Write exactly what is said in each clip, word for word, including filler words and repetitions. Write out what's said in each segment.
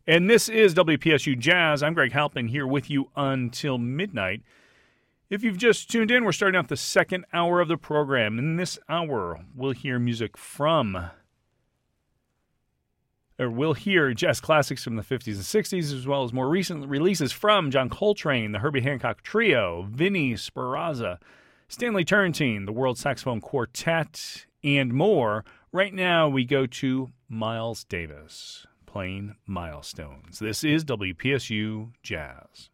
And this is W P S U Jazz. I'm Greg Halpin here with you until midnight. If you've just tuned in, we're starting out the second hour of the program. In this hour, we'll hear music from, or we'll hear jazz classics from the fifties and sixties, as well as more recent releases from John Coltrane, the Herbie Hancock Trio, Vinnie Sperrazza, Stanley Turrentine, the World Saxophone Quartet, and more. Right now, we go to Miles Davis, playing Milestones. This is W P S U Jazz.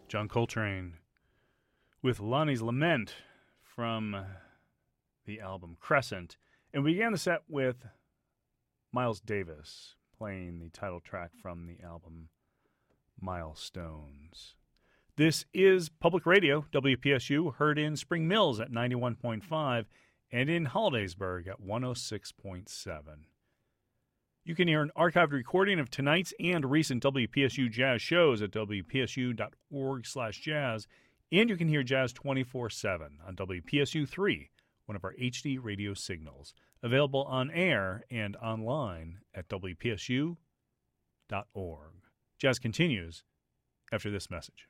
John Coltrane with Lonnie's Lament from the album Crescent. And we began the set with Miles Davis playing the title track from the album Milestones. This is Public Radio, W P S U, heard in Spring Mills at ninety-one point five and in Hollidaysburg at one oh six point seven. You can hear an archived recording of tonight's and recent W P S U jazz shows at w p s u dot org slash jazz, and you can hear jazz twenty-four seven on W P S U three, one of our H D radio signals, available on air and online at w p s u dot org. Jazz continues after this message.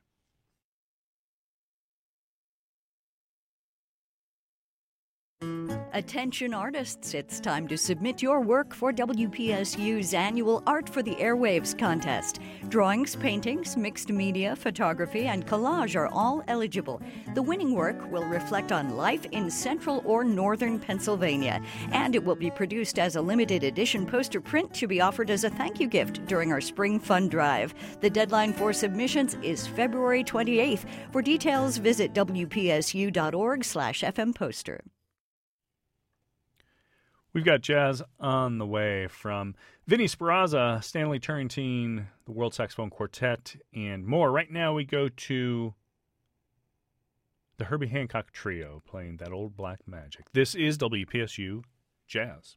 Attention artists, it's time to submit your work for W P S U's annual Art for the Airwaves contest. Drawings, paintings, mixed media, photography, and collage are all eligible. The winning work will reflect on life in central or northern Pennsylvania, and it will be produced as a limited edition poster print to be offered as a thank you gift during our spring fund drive. The deadline for submissions is February twenty-eighth. For details, visit w p s u dot org slash f m poster. We've got jazz on the way from Vinnie Sperrazza, Stanley Turrentine, the World Saxophone Quartet, and more. Right now we go to the Herbie Hancock Trio playing That Old Black Magic. This is W P S U Jazz.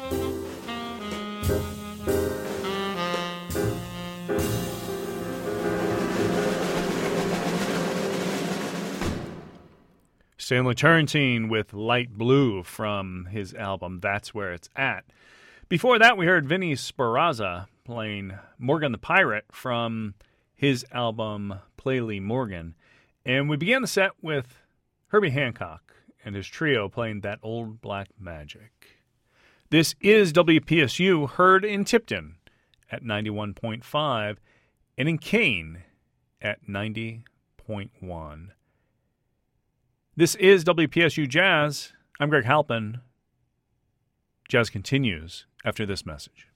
Stanley Turrentine with Light Blue from his album That's Where It's At. Before that, we heard Vinny Sperrazza playing Morgan the Pirate from his album Play Lee Morgan. And we began the set with Herbie Hancock and his trio playing That Old Black Magic. This is W P S U, heard in Tipton at ninety-one point five and in Kane at ninety point one. This is W P S U Jazz. I'm Greg Halpin. Jazz continues after this message.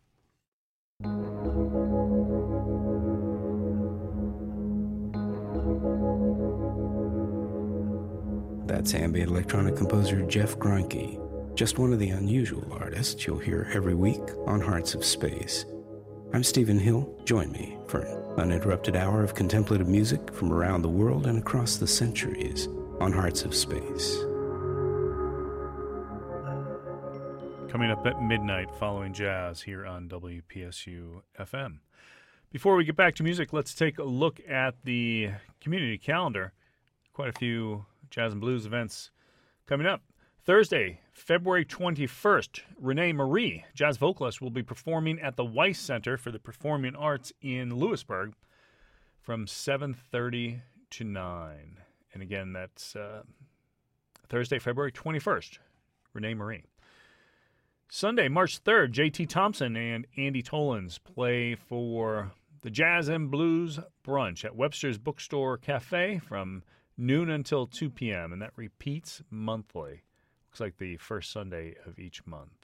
That's ambient electronic composer Jeff Greinke, just one of the unusual artists you'll hear every week on Hearts of Space. I'm Stephen Hill. Join me for an uninterrupted hour of contemplative music from around the world and across the centuries on Hearts of Space. Coming up at midnight following Jazz here on W P S U F M. Before we get back to music, let's take a look at the community calendar. Quite a few jazz and blues events coming up. Thursday, February twenty-first, Renee Marie, jazz vocalist, will be performing at the Weiss Center for the Performing Arts in Lewisburg from seven thirty to nine. And again, that's uh, Thursday, February twenty-first, Renee Marie. Sunday, March third, J T Thompson and Andy Tollins play for the Jazz and Blues Brunch at Webster's Bookstore Cafe from noon until two p.m., and that repeats monthly. Looks like the first Sunday of each month.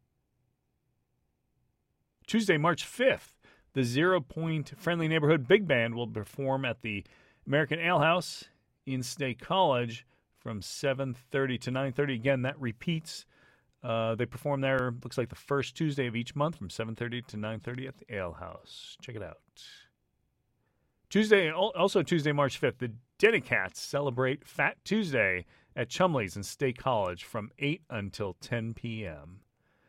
Tuesday, March fifth, the Zero Point Friendly Neighborhood Big Band will perform at the American Ale House in State College from seven thirty to nine thirty. Again, that repeats. Uh, they perform there, looks like the first Tuesday of each month from seven thirty to nine thirty at the Ale House. Check it out. Tuesday, also Tuesday, March fifth, the Dennycats celebrate Fat Tuesday at Chumley's in State College from eight until ten p.m.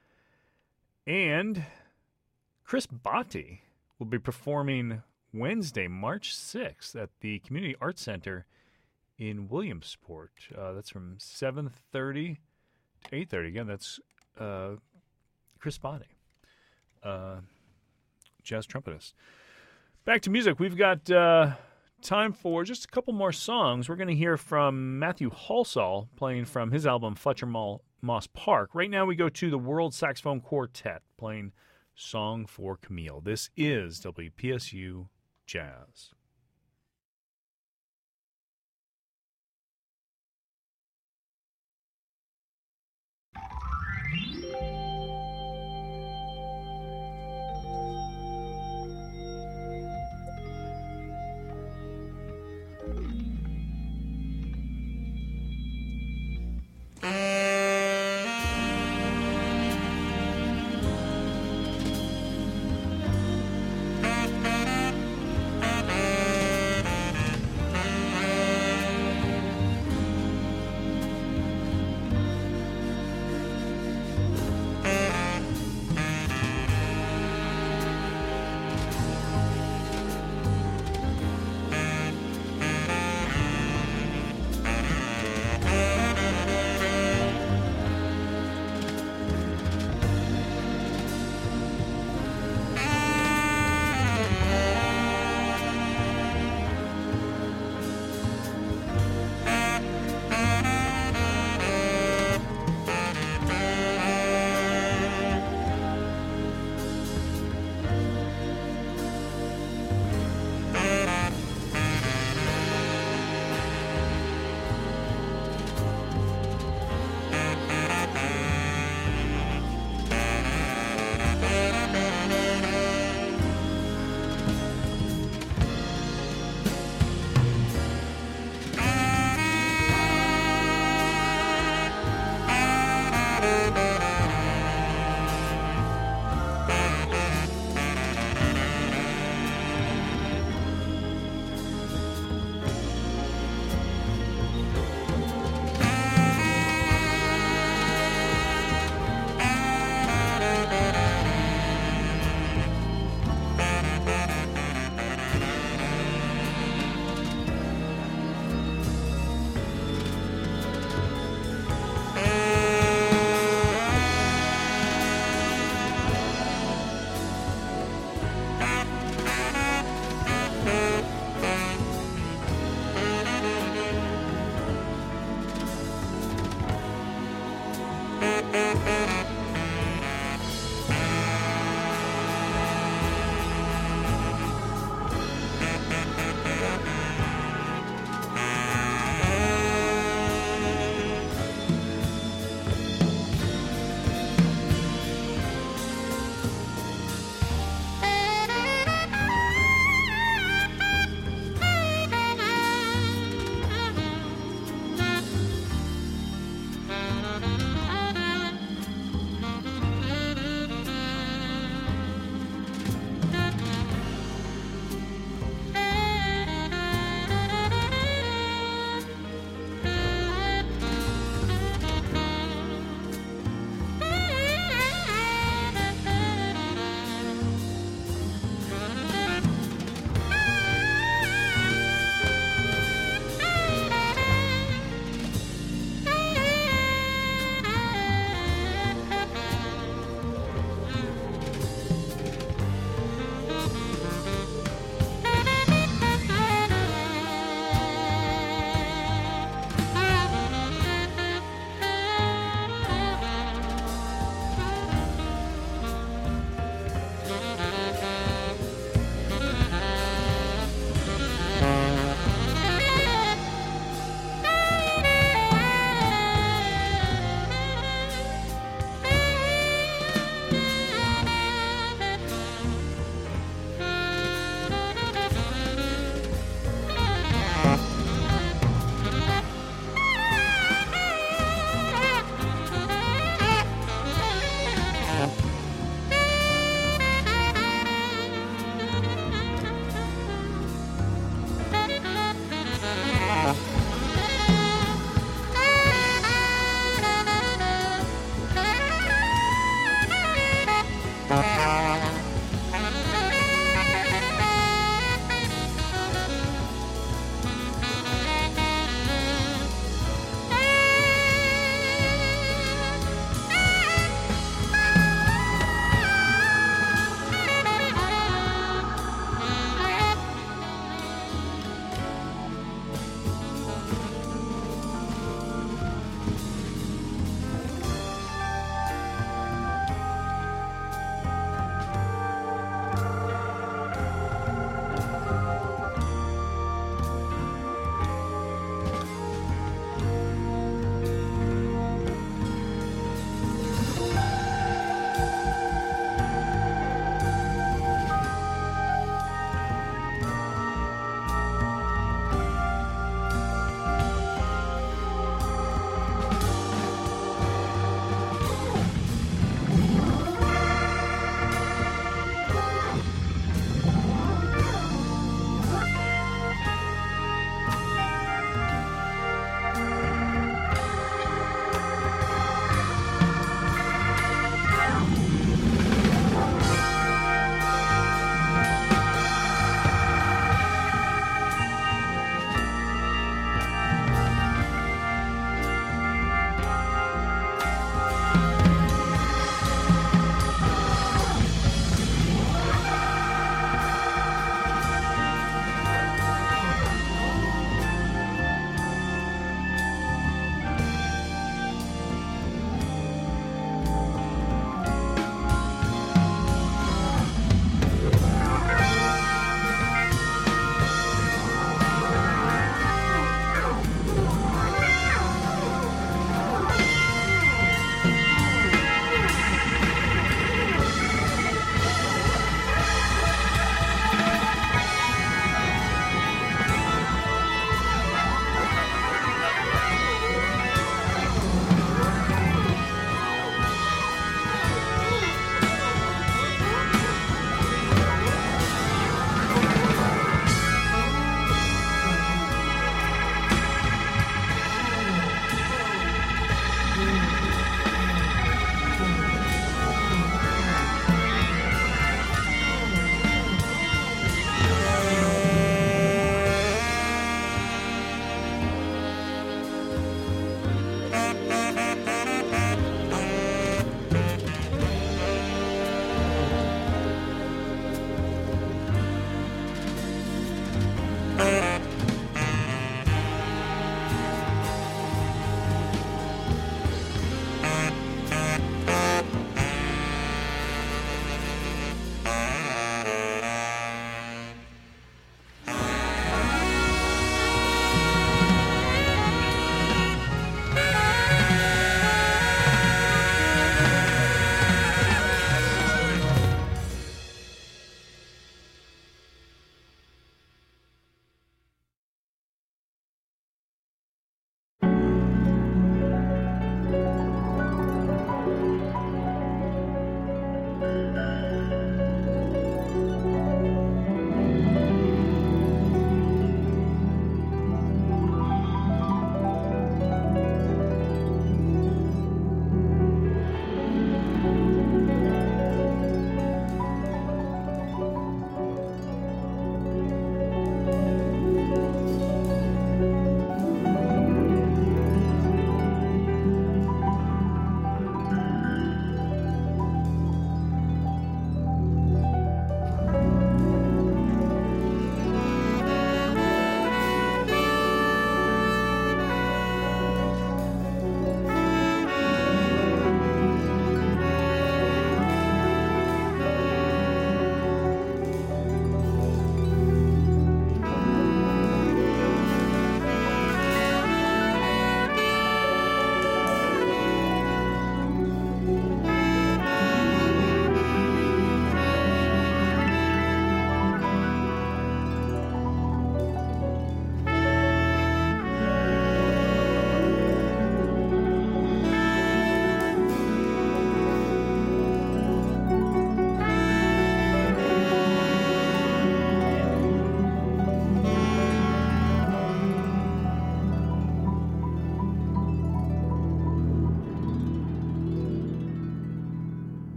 And Chris Botti will be performing Wednesday, March sixth at the Community Arts Center in Williamsport. Uh, that's from seven thirty to eight thirty. Again, that's uh, Chris Botti, uh, jazz trumpetist. Back to music. We've got uh, time for just a couple more songs. We're going to hear from Matthew Halsall playing from his album Fletcher Moss Park. Right now we go to the World Saxophone Quartet playing Song for Camille. This is W P S U Jazz.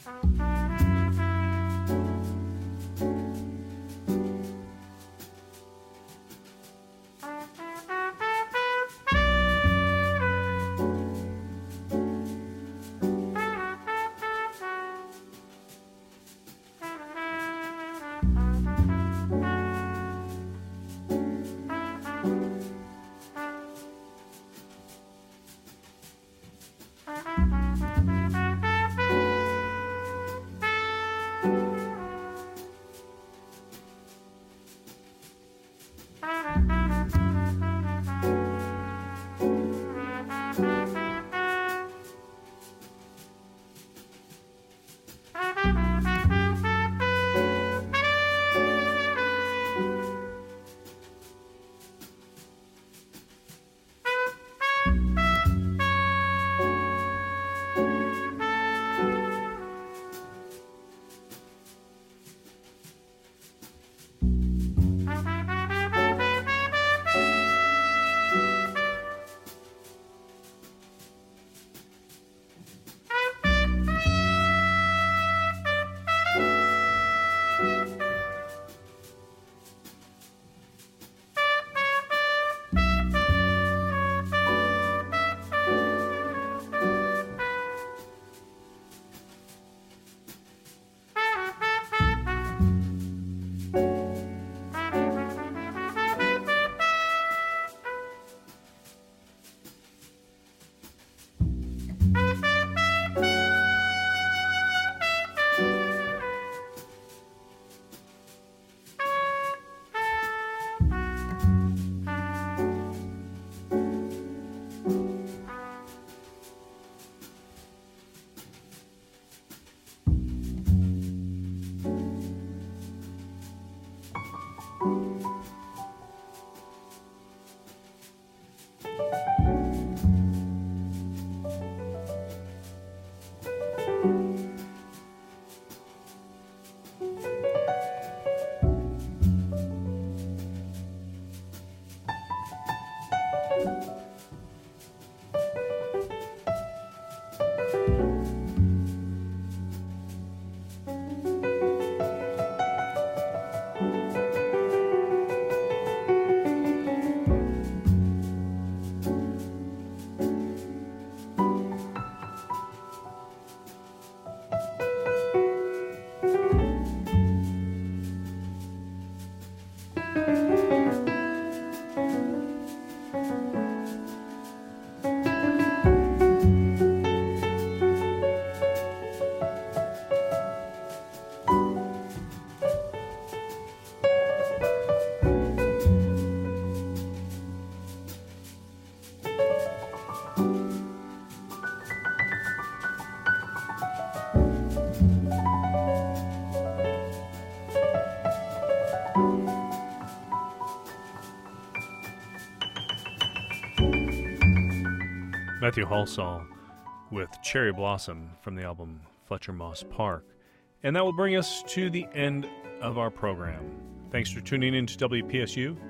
Matthew Halsall with Cherry Blossom from the album Fletcher Moss Park. And that will bring us to the end of our program. Thanks for tuning in to W P S U.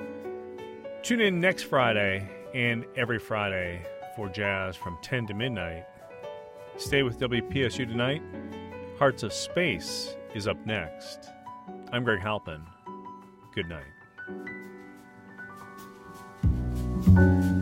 Tune in next Friday and every Friday for jazz from ten to midnight. Stay with W P S U tonight. Hearts of Space is up next. I'm Greg Halpin. Good night.